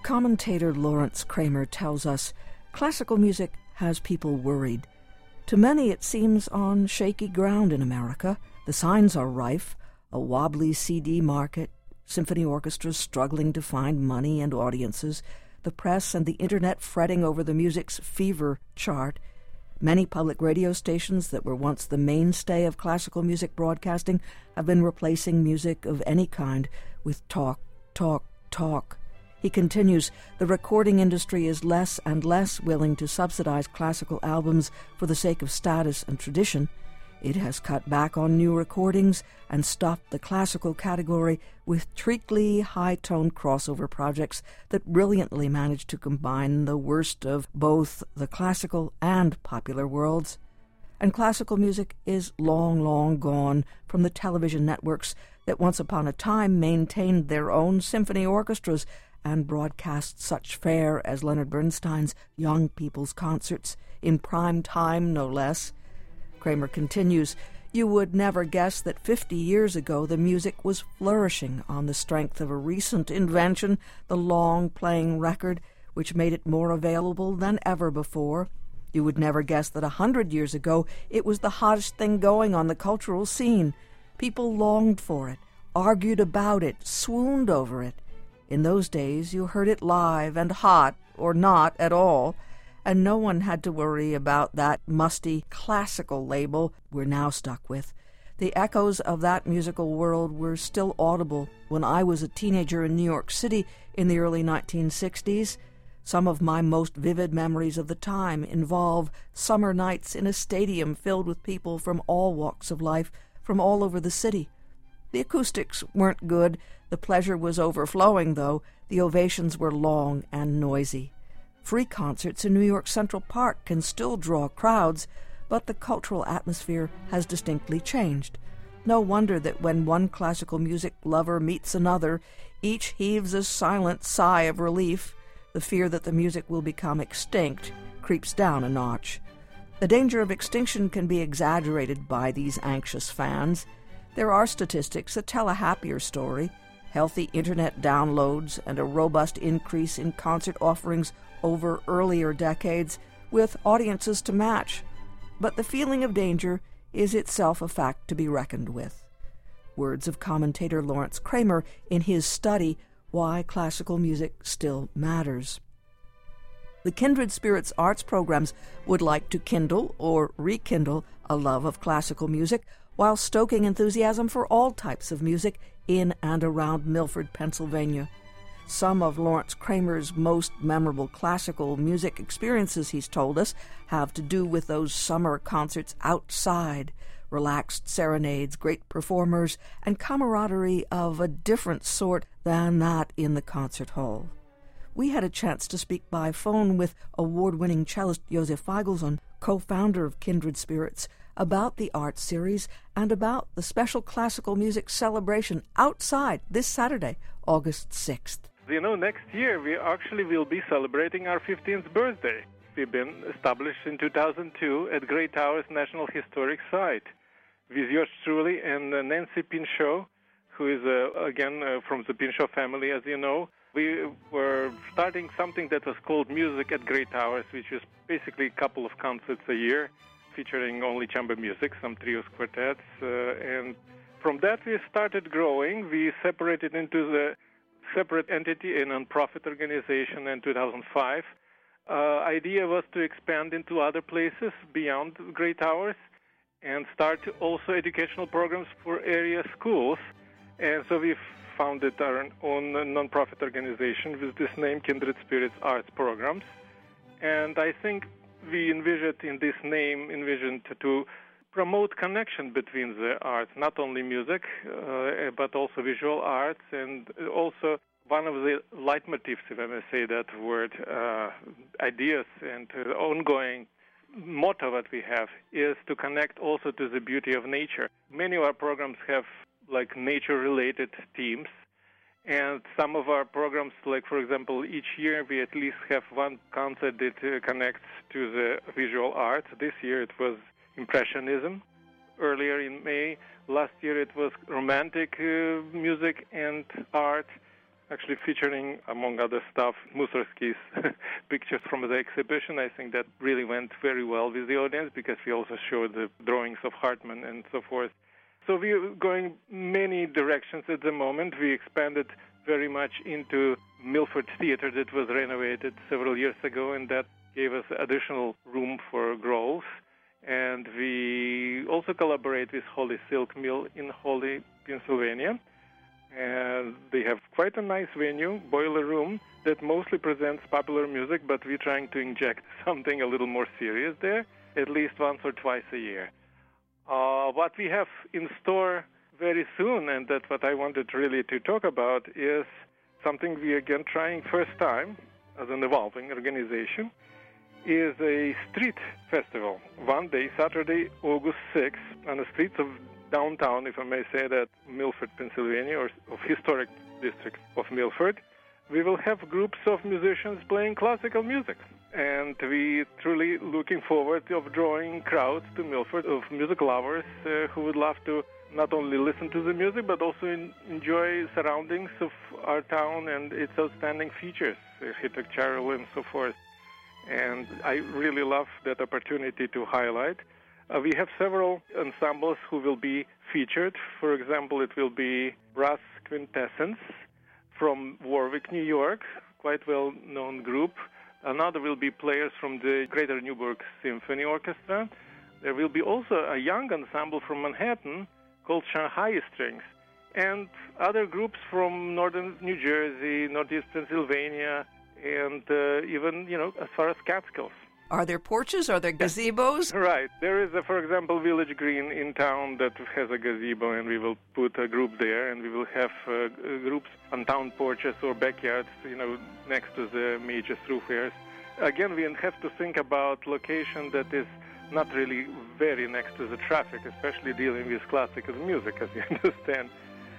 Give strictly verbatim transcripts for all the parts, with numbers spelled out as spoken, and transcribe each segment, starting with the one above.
Commentator Lawrence Kramer tells us classical music has people worried. To many it seems on shaky ground in America. The signs are rife, a wobbly C D market, symphony orchestras struggling to find money and audiences, the press and the internet fretting over the music's fever chart. Many public radio stations that were once the mainstay of classical music broadcasting have been replacing music of any kind with talk, talk, talk. He continues, the recording industry is less and less willing to subsidize classical albums for the sake of status and tradition. It has cut back on new recordings and stopped the classical category with treacly, high-toned crossover projects that brilliantly manage to combine the worst of both the classical and popular worlds. And classical music is long, long gone from the television networks that once upon a time maintained their own symphony orchestras and broadcast such fare as Leonard Bernstein's Young People's Concerts, in prime time no less. Kramer continues, you would never guess that fifty years ago the music was flourishing on the strength of a recent invention, the long-playing record, which made it more available than ever before. You would never guess that a hundred years ago it was the hottest thing going on the cultural scene. People longed for it, argued about it, swooned over it. In those days you heard it live and hot, or not at all, and no one had to worry about that musty classical label we're now stuck with. The echoes of that musical world were still audible when I was a teenager in New York City in the early nineteen sixties. Some of my most vivid memories of the time involve summer nights in a stadium filled with people from all walks of life, from all over the city. The acoustics weren't good. The pleasure was overflowing, though. The ovations were long and noisy. Free concerts in New York Central Park can still draw crowds, but the cultural atmosphere has distinctly changed. No wonder that when one classical music lover meets another, each heaves a silent sigh of relief. The fear that the music will become extinct creeps down a notch. The danger of extinction can be exaggerated by these anxious fans. There are statistics that tell a happier story. Healthy internet downloads and a robust increase in concert offerings over earlier decades with audiences to match. But the feeling of danger is itself a fact to be reckoned with. Words of commentator Lawrence Kramer in his study, Why Classical Music Still Matters. The Kindred Spirits Arts programs would like to kindle or rekindle a love of classical music while stoking enthusiasm for all types of music in and around Milford, Pennsylvania. Some of Lawrence Kramer's most memorable classical music experiences, he's told us, have to do with those summer concerts outside, relaxed serenades, great performers, and camaraderie of a different sort than that in the concert hall. We had a chance to speak by phone with award-winning cellist Josef Feigelson, co-founder of Kindred Spirits, about the art series and about the special classical music celebration outside this Saturday, August sixth. You know, next year we actually will be celebrating our fifteenth birthday. We've been established in two thousand two at Grey Towers National Historic Site with yours truly and uh, Nancy Pinchot, who is, uh, again, uh, from the Pinchot family, as you know. We were starting something that was called Music at Grey Towers, which is basically a couple of concerts a year, featuring only chamber music, some trios, quartets, uh, and from that we started growing. We separated into the separate entity, a non-profit organization in two thousand five. Uh, idea was to expand into other places beyond Grey Towers and start also educational programs for area schools. And so we founded our own non-profit organization with this name, Kindred Spirits Arts Programs. And I think we envisioned in this name, envisioned to promote connection between the arts, not only music, uh, but also visual arts, and also one of the leitmotifs, if I may say that word, uh, ideas and uh, ongoing motto that we have is to connect also to the beauty of nature. Many of our programs have like nature-related themes, and some of our programs, like for example, each year we at least have one concert that uh, connects to the visual arts. This year it was Impressionism. Earlier in May, last year it was romantic uh, music and art. actually featuring, among other stuff, Mussorgsky's pictures from the exhibition. I think that really went very well with the audience because we also showed the drawings of Hartmann and so forth. So we're going many directions at the moment. We expanded very much into Milford Theatre that was renovated several years ago, and that gave us additional room for growth. And we also collaborate with Holly Silk Mill in Holly, Pennsylvania. And they have quite a nice venue, boiler room, that mostly presents popular music, but we're trying to inject something a little more serious there, at least once or twice a year. Uh, what we have in store very soon, and that's what I wanted really to talk about, is something we again trying first time as an evolving organization, is a street festival. One day, Saturday, August sixth, on the streets of downtown, if I may say that, Milford, Pennsylvania, or of historic district of Milford, we will have groups of musicians playing classical music. And we truly looking forward of drawing crowds to Milford of music lovers uh, who would love to not only listen to the music, but also in, enjoy surroundings of our town and its outstanding features, architectural and so forth. And I really love that opportunity to highlight. Uh, we have several ensembles who will be featured. For example, it will be Brass Quintessence from Warwick, New York, quite well-known group. Another will be players from the Greater Newburgh Symphony Orchestra. There will be also a young ensemble from Manhattan called Shanghai Strings, and other groups from northern New Jersey, northeast Pennsylvania, and uh, even, you know, as far as Catskills. Are there porches? Are there gazebos? Right. There is, a, for example, Village Green in town that has a gazebo, and we will put a group there, and we will have uh, groups on town porches or backyards, you know, next to the major thoroughfares. Again, we have to think about location that is not really very next to the traffic, especially dealing with classical music, as you understand.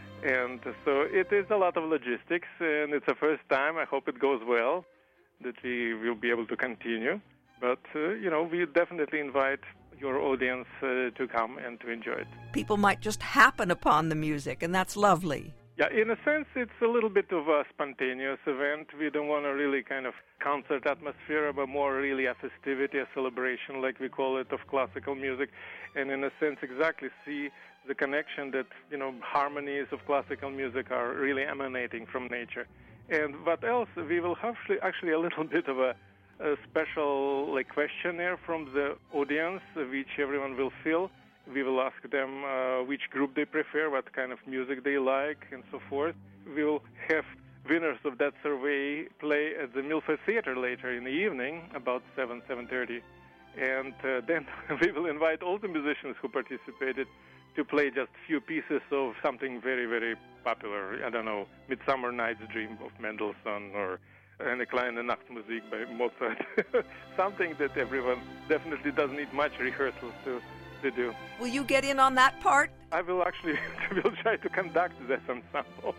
And so it is a lot of logistics, and it's the first time. I hope it goes well, that we will be able to continue. But, uh, you know, we definitely invite your audience uh, to come and to enjoy it. People might just happen upon the music, and that's lovely. Yeah, in a sense, it's a little bit of a spontaneous event. We don't want a really kind of concert atmosphere, but more really a festivity, a celebration, like we call it, of classical music. And in a sense, exactly see the connection that, you know, harmonies of classical music are really emanating from nature. And what else? We will have actually, actually a little bit of a a special like questionnaire from the audience, which everyone will fill. We will ask them uh, which group they prefer, what kind of music they like, and so forth. We will have winners of that survey play at the Milford Theatre later in the evening, about seven, seven thirty. And uh, then we will invite all the musicians who participated to play just a few pieces of something very, very popular. I don't know, Midsummer Night's Dream of Mendelssohn, or Eine kleine Nachtmusik by Mozart. Something that everyone definitely doesn't need much rehearsal to, to do. Will you get in on that part? I will actually will try to conduct that ensemble.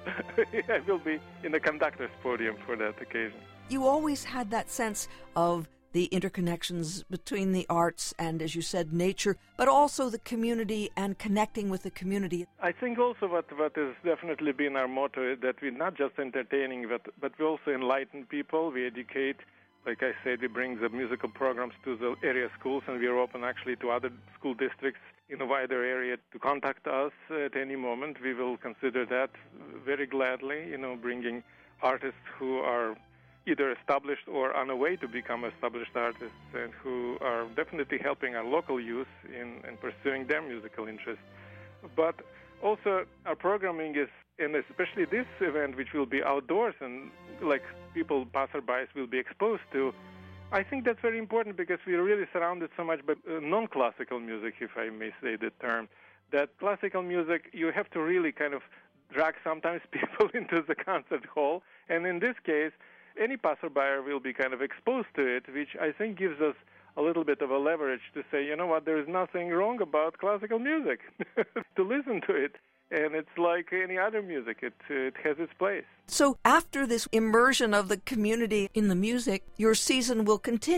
I will be in the conductor's podium for that occasion. You always had that sense of the interconnections between the arts and, as you said, nature, but also the community and connecting with the community. I think also what, what has definitely been our motto is that we're not just entertaining, but, but we also enlighten people, we educate. Like I said, we bring the musical programs to the area schools, and we are open actually to other school districts in a wider area to contact us at any moment. We will consider that very gladly, you know, bringing artists who are either established or on a way to become established artists, and who are definitely helping our local youth in, in pursuing their musical interests. But also our programming is, and especially this event, which will be outdoors and like people, passerbys, will be exposed to, I think that's very important because we are really surrounded so much by uh, non-classical music, if I may say the term, that classical music, you have to really kind of drag sometimes people into the concert hall, and in this case, any passerby will be kind of exposed to it, which I think gives us a little bit of a leverage to say, you know what, there is nothing wrong about classical music, to listen to it. And it's like any other music. It, it has its place. So after this immersion of the community in the music, your season will continue.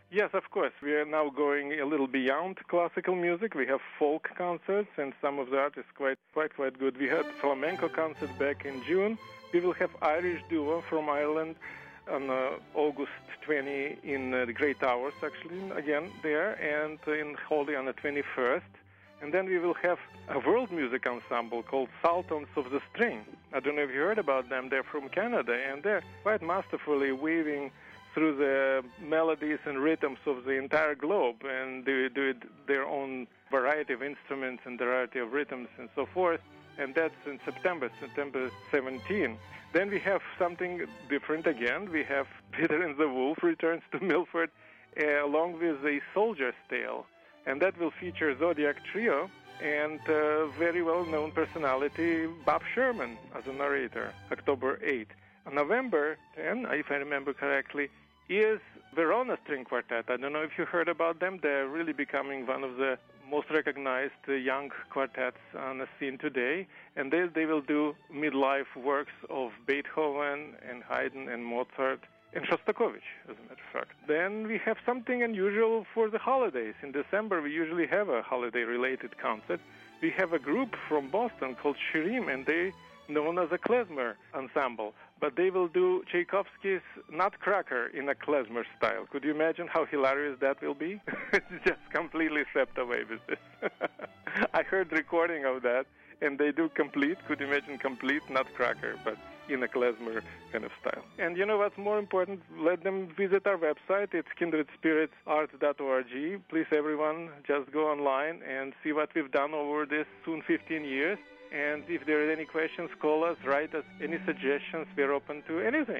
Yes, of course. We are now going a little beyond classical music. We have folk concerts, and some of that is quite, quite, quite good. We had flamenco concert back in June. We will have Irish duo from Ireland on uh, August twentieth in uh, the Great Towers, actually, again there, and in Hawley on the twenty-first. And then we will have a world music ensemble called Sultans of the String. I don't know if you heard about them. They're from Canada, and they're quite masterfully weaving through the melodies and rhythms of the entire globe, and they do it, their own variety of instruments and variety of rhythms and so forth. And that's in September, September seventeenth. Then we have something different again. We have Peter and the Wolf returns to Milford, uh, along with A Soldier's Tale. And that will feature Zodiac Trio and uh, very well-known personality Bob Sherman as a narrator, October eighth. On November tenth, if I remember correctly, is Verona String Quartet. I don't know if you heard about them. They're really becoming one of the most recognized uh, young quartets on the scene today. And they, they will do midlife works of Beethoven and Haydn and Mozart and Shostakovich, as a matter of fact. Then we have something unusual for the holidays. In December, we usually have a holiday-related concert. We have a group from Boston called Shirim, and they known as a klezmer ensemble. But they will do Tchaikovsky's Nutcracker in a klezmer style. Could you imagine how hilarious that will be? It's just completely swept away with this. I heard recording of that, and they do complete, could you imagine complete Nutcracker, but in a klezmer kind of style. And you know what's more important? Let them visit our website. It's kindred spirits art dot org. Please, everyone, just go online and see what we've done over this soon fifteen years. And if there are any questions, call us, write us, any suggestions. We're open to anything.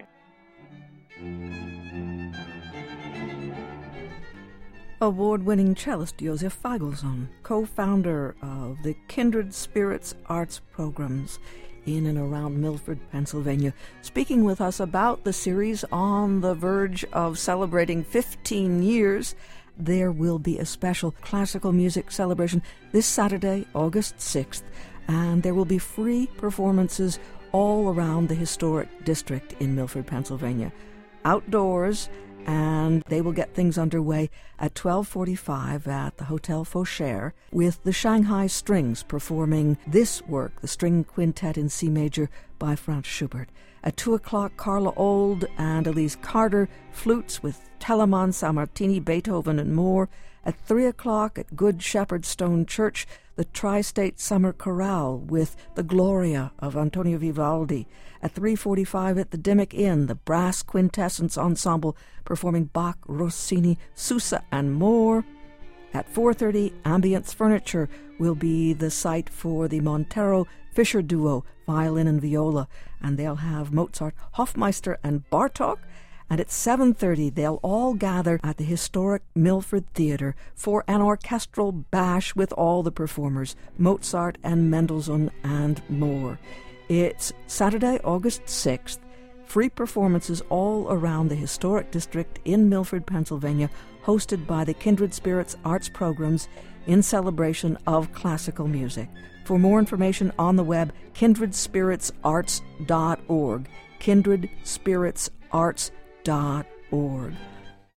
Award-winning cellist Josef Feigelson, co-founder of the Kindred Spirits Arts programs in and around Milford, Pennsylvania, speaking with us about the series on the verge of celebrating fifteen years. There will be a special classical music celebration this Saturday, August sixth, and there will be free performances all around the historic district in Milford, Pennsylvania, outdoors, and they will get things underway at twelve forty-five at the Hotel Faucher with the Shanghai Strings performing this work, the String Quintet in C Major by Franz Schubert. At two o'clock, Carla Old and Elise Carter, flutes with Telemann, Sammartini, Beethoven, and more. At three o'clock at Good Shepherd Stone Church, the Tri-State Summer Chorale with the Gloria of Antonio Vivaldi. At three forty-five at the Dimmock Inn, the Brass Quintessence Ensemble performing Bach, Rossini, Sousa, and more. At four thirty, Ambience Furniture will be the site for the Montero Fischer Duo, violin and viola, and they'll have Mozart, Hofmeister, and Bartók. And at seven thirty, they'll all gather at the historic Milford Theatre for an orchestral bash with all the performers, Mozart and Mendelssohn and more. It's Saturday, August sixth. Free performances all around the historic district in Milford, Pennsylvania, hosted by the Kindred Spirits Arts programs in celebration of classical music. For more information on the web, kindred spirits arts dot org. kindred spirits arts dot org.